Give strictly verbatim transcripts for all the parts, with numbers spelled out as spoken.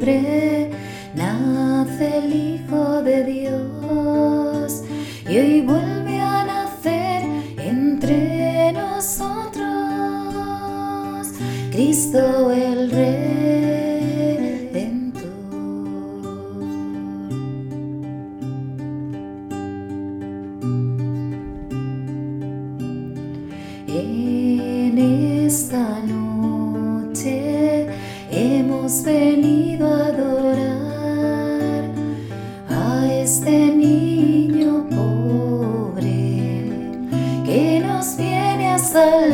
siempre nace el Hijo de Dios y hoy vuelve a nacer entre nosotros, Cristo el Redentor. En esta noche hemos venido a adorar a este niño pobre que nos viene a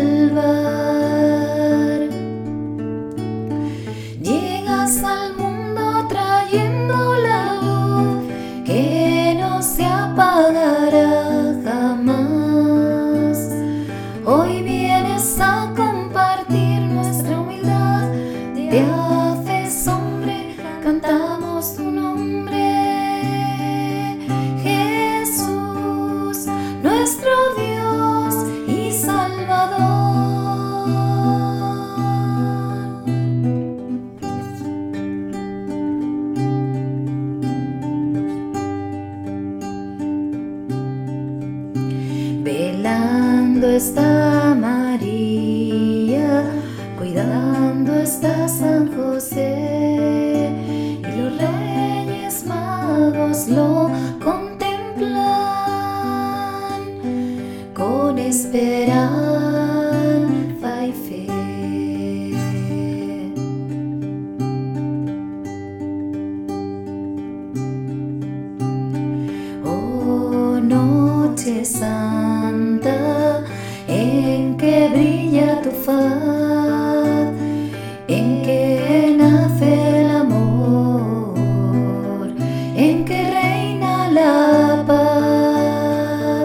salvar. Llegas al mundo trayendo la luz que no se apagará jamás. Hoy vienes a compartir nuestra humildad, te haces hombre, cantamos tu nombre, Jesús, nuestro Dios y Salvador. Velando está María, cuidando está San José, y los Reyes Magos lo contemplan con esperanza y fe. Oh, noche santa, en que brilla tu faz, en que nace el amor, en que reina la paz.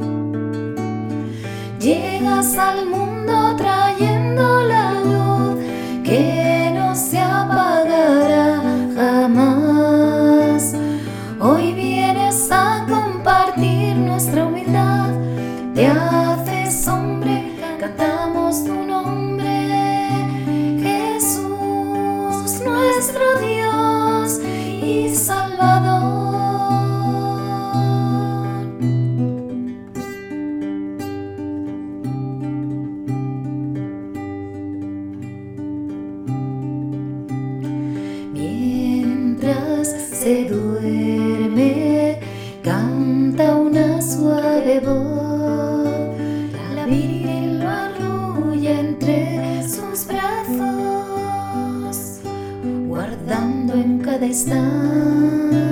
Llegas al mundo trayendo la luz que no se apagará jamás. Hoy vienes a compartir nuestra humildad, te haces hombre, cantamos tu nombre, Jesús, nuestro Dios y Salvador. Mientras se duerme, canta una suave voz, la Virgen lo arrulla entre sus brazos, guardando en cada instante